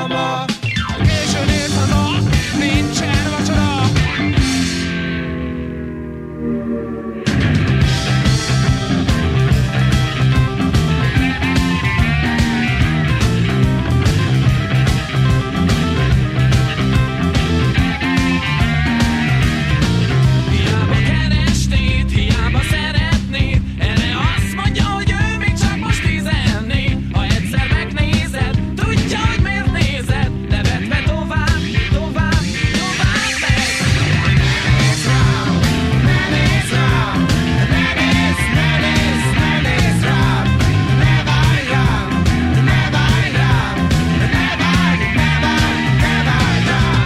ma későn ért a nap, nincsen vacsora. Hiába keresnéd, hiába szeretnéd, erre azt mondja, hogy ő még csak most 14. Ha egyszer megnézed, tudja, hogy miért nézed, nevetve tovább, tovább, tovább megy. Nézz rám, ne nézz rám, ne nézz, ne nézz, ne nézz rám, ne várj rám, ne várj rám, ne várj, ne várj, ne várj rám.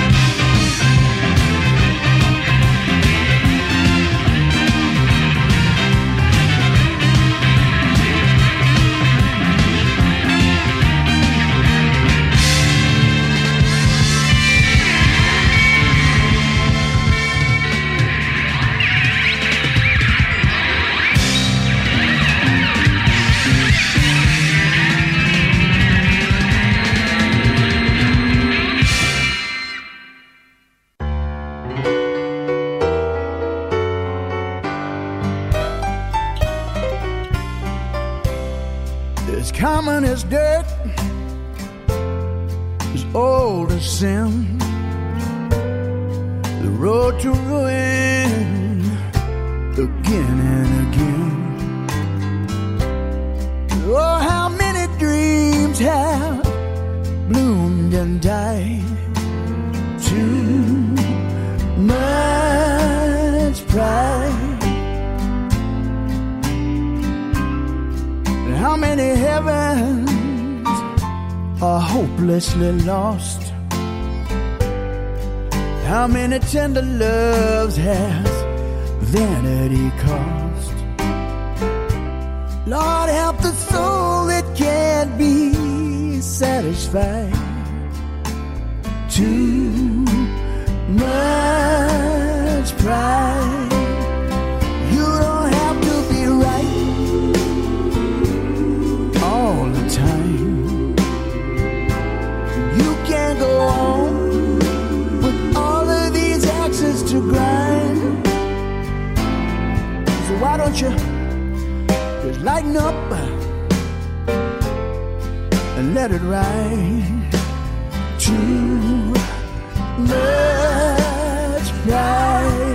As common as dirt, as old as sin, the road to ruin again and again. Oh, how many dreams have bloomed and died? Too much pride. How many heavens are hopelessly lost? How many tender loves has vanity cost? Lord, help the soul that can't be satisfied. Too much pride. You don't have to be right all the time. You can't go on with all of these axes to grind. So why don't you just lighten up and let it ride? Too much pride.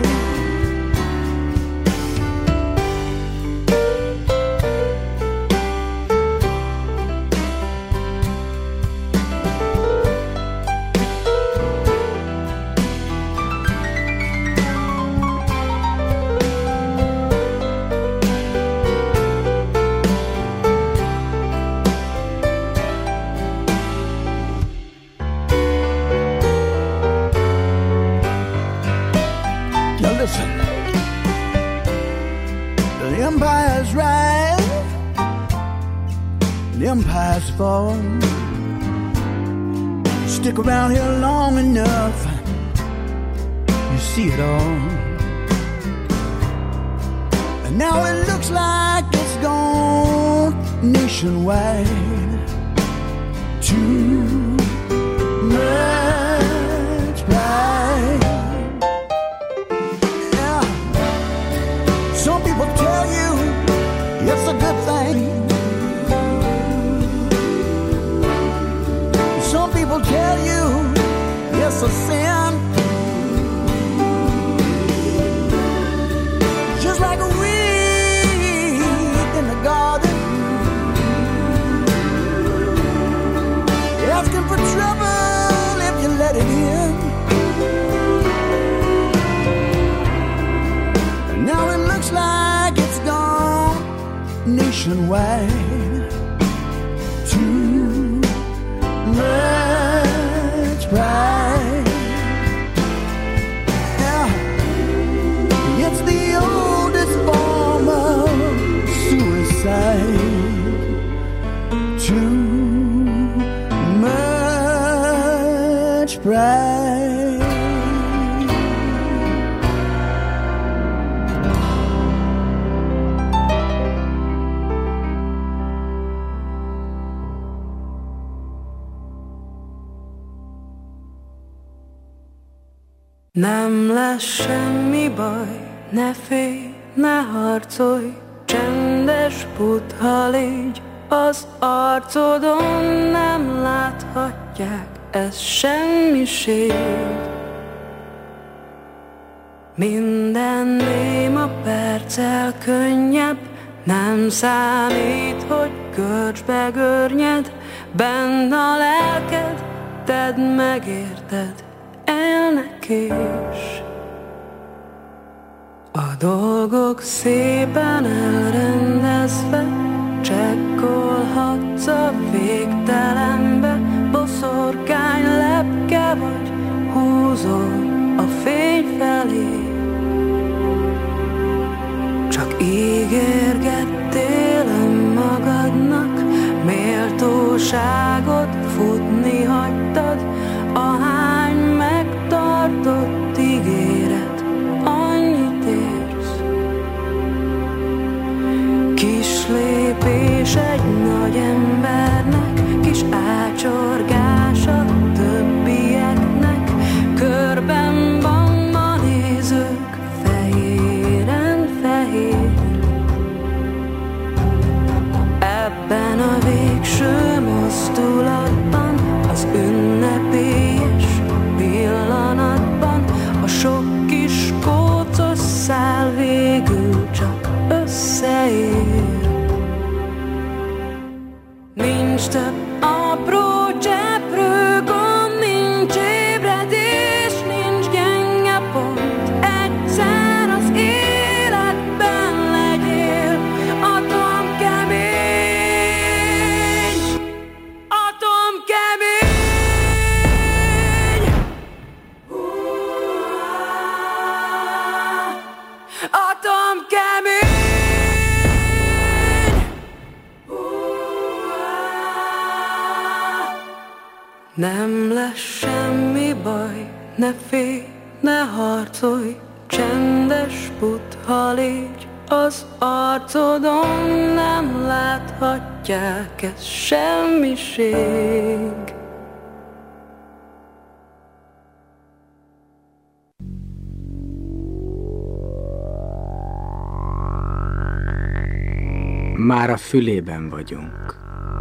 Listen, the empires rise, the empires fall. Stick around here long enough, you see it all. And now it looks like it's gone nationwide. Too much pride. Some people tell you it's a good thing. Some people tell you it's a sin. Just like a weed in the garden, asking for trouble if you let it in. Now it looks like it's gone nationwide. Too much pride. Yeah. It's the oldest form of suicide. Too much pride. Nem lesz semmi baj, ne félj, ne harcolj, csendes Buddha légy, az arcodon nem láthatják, ez semmiség. Minden néma perccel könnyebb, nem számít, hogy görcsbe görnyed, benn a lelked, tedd meg érted, élnek is. A dolgok szépen elrendezve, csekkolhatsz a végtelenbe, boszorkány lepke vagy, húzol a fény felé. Csak ígérgettél önmagadnak, méltóságot futni hagytad, ahány megtartott ígéret, annyit érsz. Kis lépés egy nagy embernek, kis ácsorgás a többieknek, körben van a nézők, fehéren fehér. Ebben a végső mozdulatban, az ünnepélyes pillanatban, a sok kis kócos szál végül csak összeér. Nincs több apró cseprő gond, nincs ébredés, nincs gyenge pont. Egyszer az életben legyél atomkemény, atomkemény. Atomkemény. Nem lesz semmi baj, ne félj, ne harcolj, csendes Buddha légy, az arcodon nem láthatják, ez semmiség. Már a fülében vagyunk.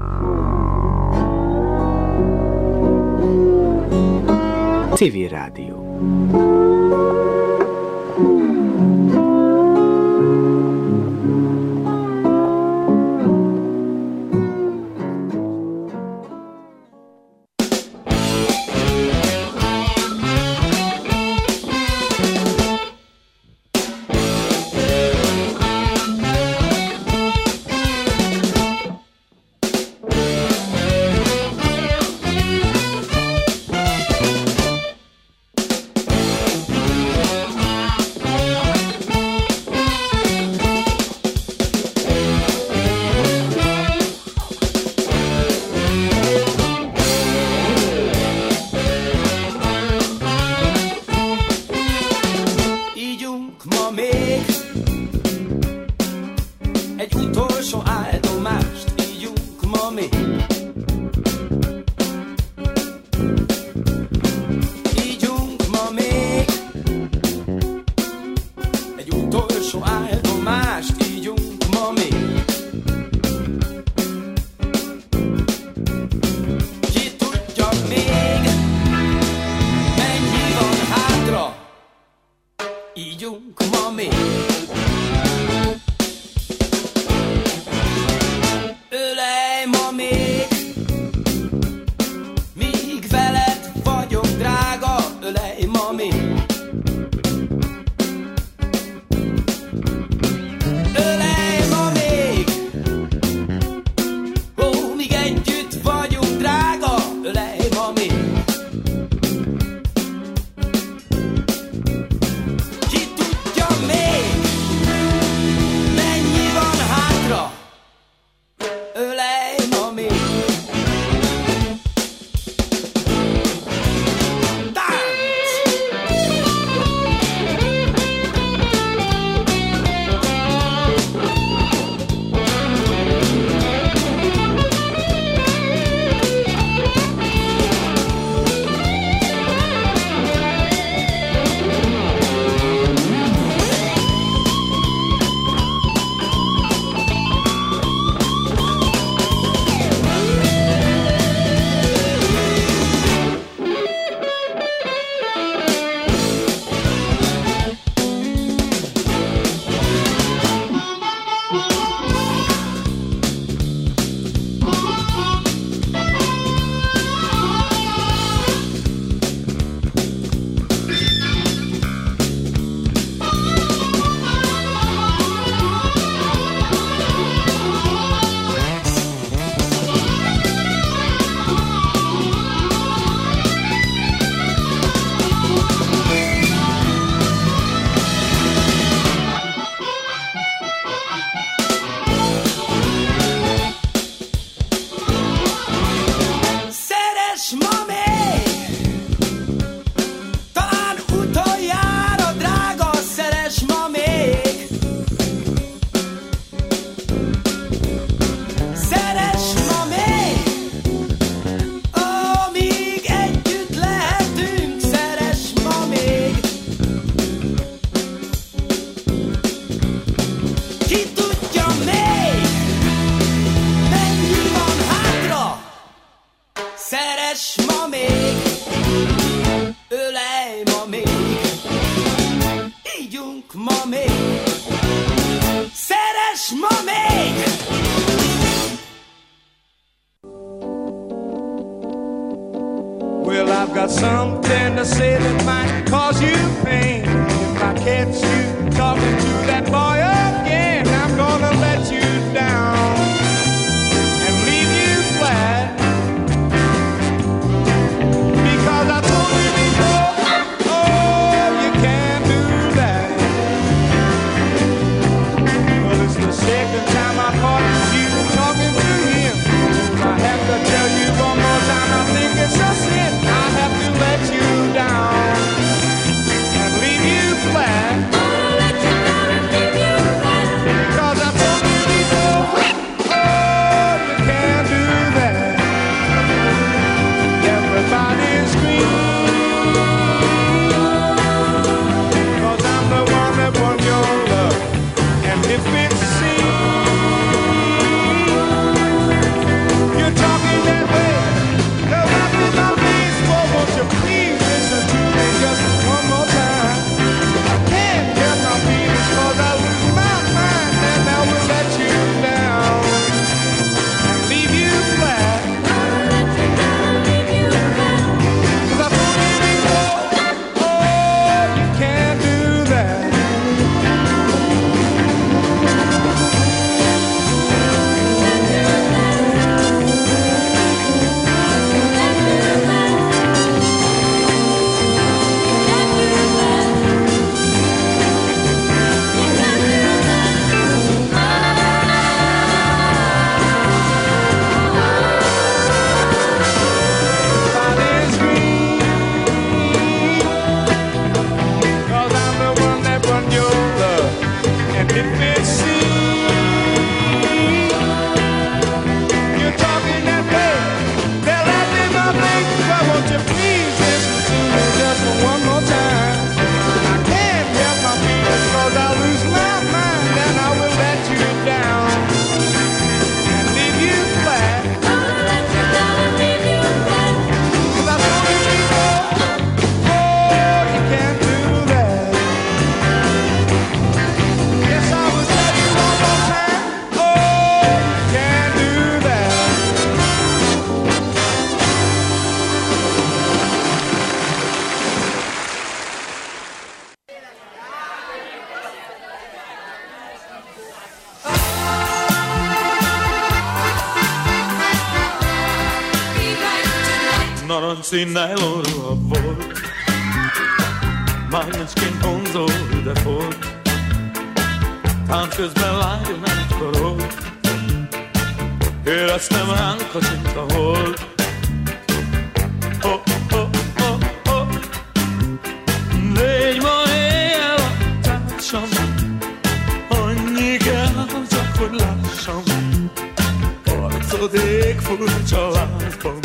Civil Rádió. ma még, ölej ma még, ígyunk ma még, szeress ma még. Well, I've got something to say that might cause you pain. If I catch you talking to that boy again, I'm gonna let you down and leave you flat. Because I told you before, oh, you can't do that. Well, it's the second time I caught you talking to him. I have to tell you one more time, I think it's a sin. I have to let you down and leave you flat. Cause I told you before, oh, you can't do that. Everybody's screaming, cause I'm the one that won your love. And if it seems you're talking that way, they'll laugh in my face. Well, won't you please listen to me just one more time? I can't help my feelings cause I lose my mind, and I will let you down and leave you flat. Cause I told you before, oh, you can't do that. Everybody's green, cause I'm the one that won your love. And if it seems you're talking that way, they'll laugh in my face. Well, won't you please listen to me just one more time? I can't help my feelings cause I lose my mind, and I will let you down and leave you flat. Cause I told you before, oh, you can't do that. Yes, I will tell you one more time, oh, you can't do that. Narancsszínnel orva volt, mágnesként vonzó de volt, tánc közben lágyon átkorolt, éreztem ránk a csinta hold. Oh, oh, oh, oh. Légy ma éjjel a társam, annyi kell csak, hogy lássam, arcod ég furcsa lámpam.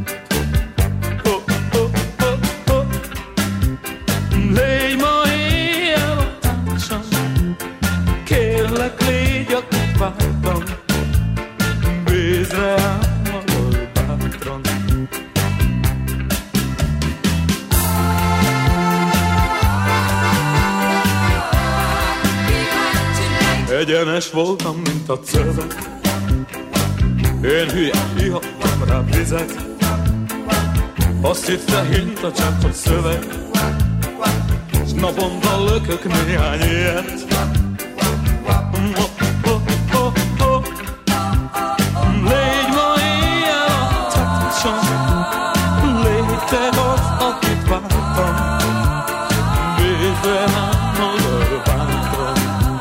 Légy ma éjjel a társam, kérlek légy a kupátam, bízd rám magad bátran. Egyenes voltam, mint a szöveg, én hülye ihattam rá vizet, azt hitte hinta csak, hogy szöveg, s naponta lökök néhány ilyet. Légy ma éjjel a társam, légy te az, akit vártam, bízd rám magad bátran.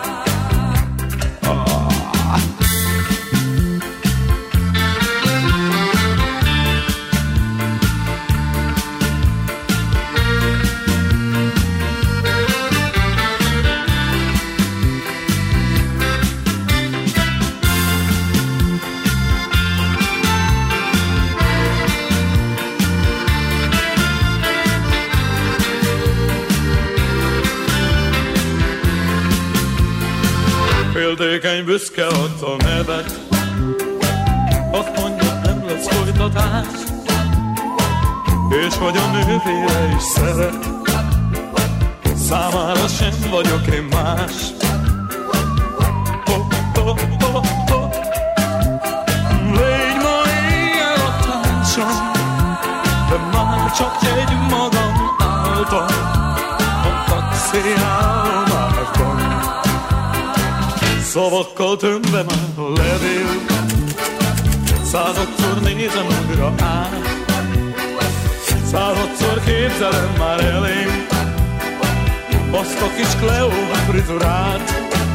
Féltékeny büszke adta nevet, azt mondja, nem lesz folytatás. és hogy a nővére is szeret. Számára sem vagyok én más. Légy ma éjjel a társam, de már csak egy magam által a taxiállomásban. Szavakkal tömve már a levél, századszor nézem újra át, századszor képzelem már elém azt a kis Cleo frizurát.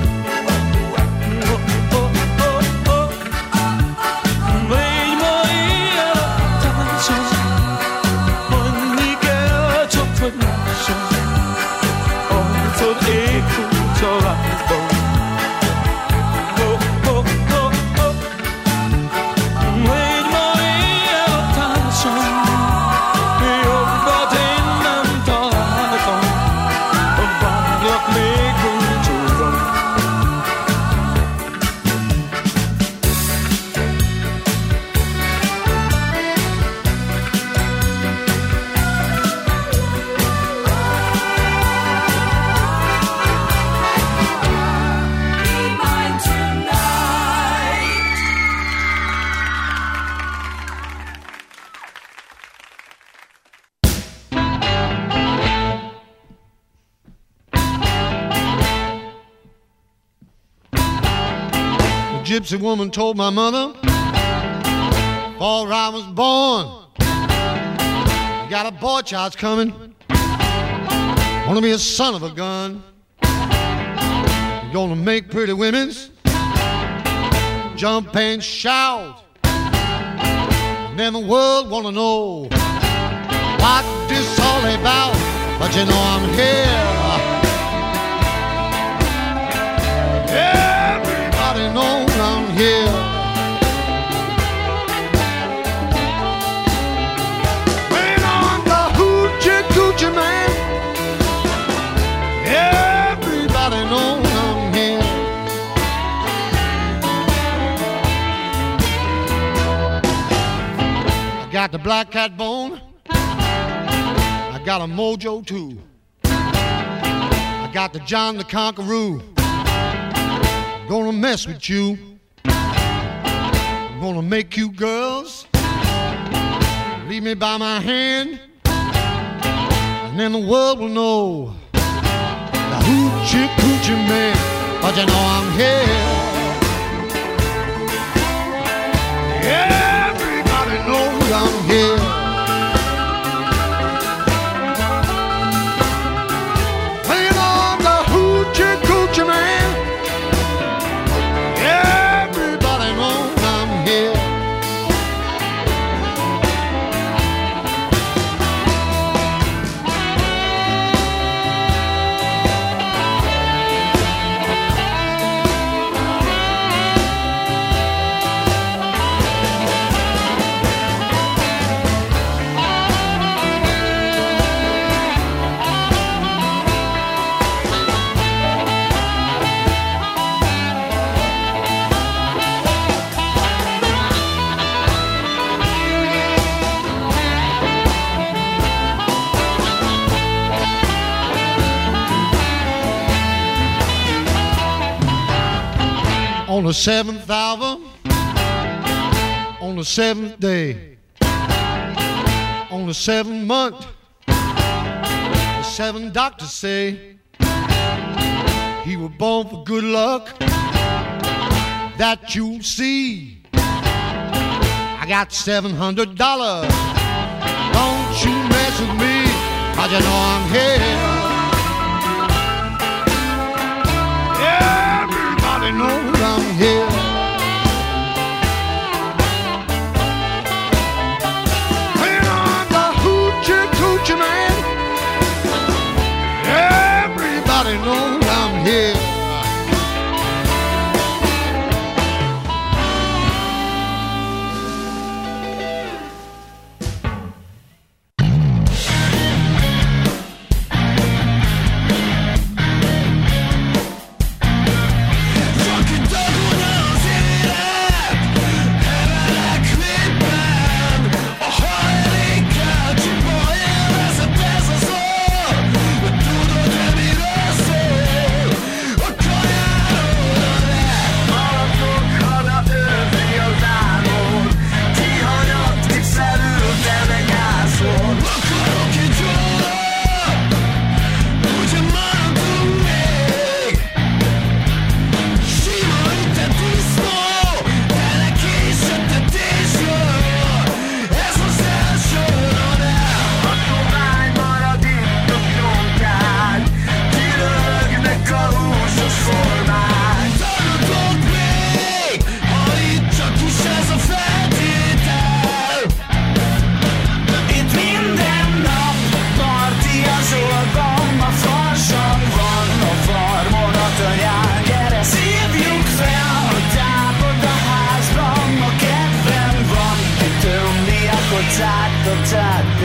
Légy ma éjjel a társam, annyi kell csak, hogy lássam arcod égkulcs a lázban. Légy ma éjjel a társam, jobbat én nem találtam, várjak még búcsúzom. Gypsy woman told my mother before I was born, you got a boy child's coming, wanna be a son of a gun. You're gonna make pretty women's jump and shout, and then the world wanna know what this all about. But you know I'm here. Everybody knows I'm here. When I'm the hoochie coochie man, everybody knows I'm here. I got the black cat bone, I got a mojo too, I got the John the Conqueror. Gonna mess with you, I'm gonna make you girls leave me by my hand, and then the world will know the hoochie coochie man. But you know I'm here. Everybody knows I'm here. Playing on the hoochie coochie man. Everybody knows I'm here. On the seventh hour, on the seventh day, on the seventh month, the seven doctors say he was born for good luck, that you'll see. I got $700, don't you mess with me, 'cause you know I'm here. Everybody knows I'm here. When I'm the hoochie coochie man, everybody knows I'm here. Fucking dog went out.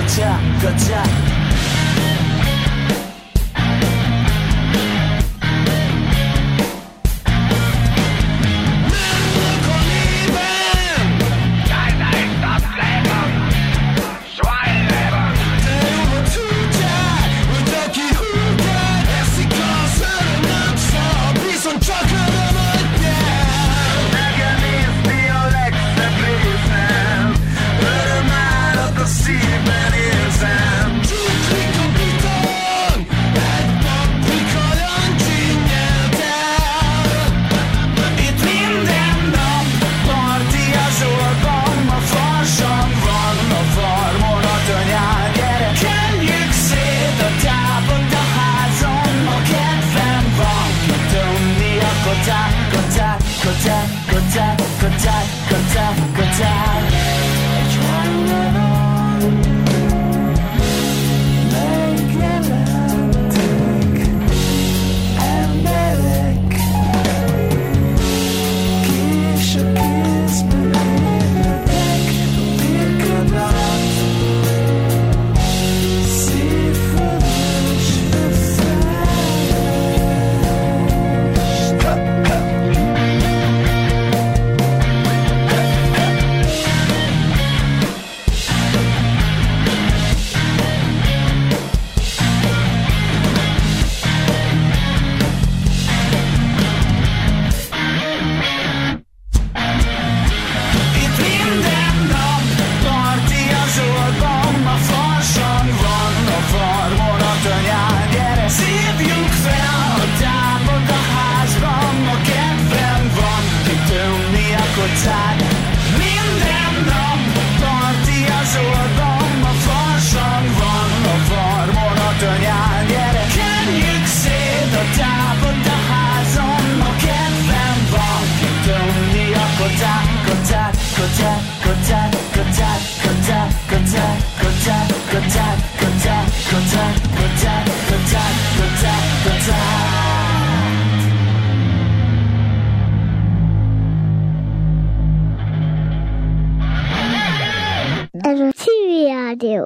Ez a Civil Rádió.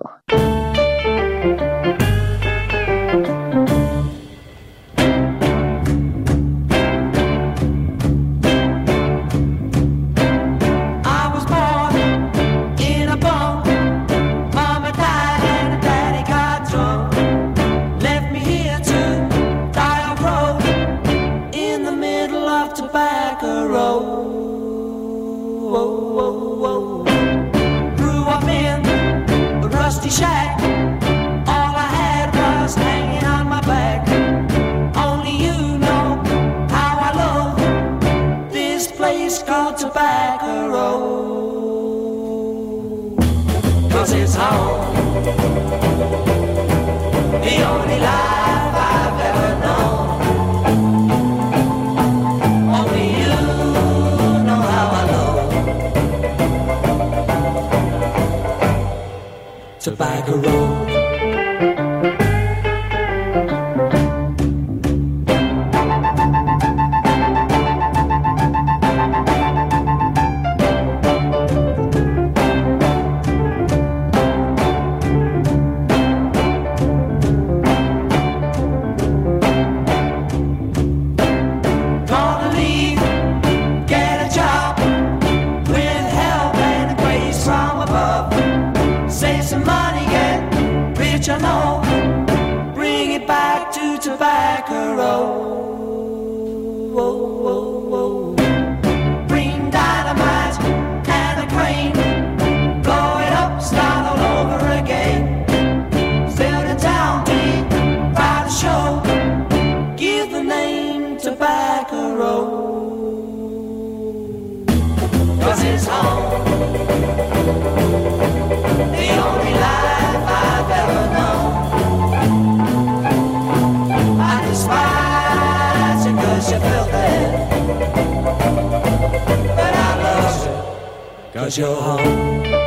It's home, the only life I've ever known. Only you know how I love Tobacco Road. Cause you're home.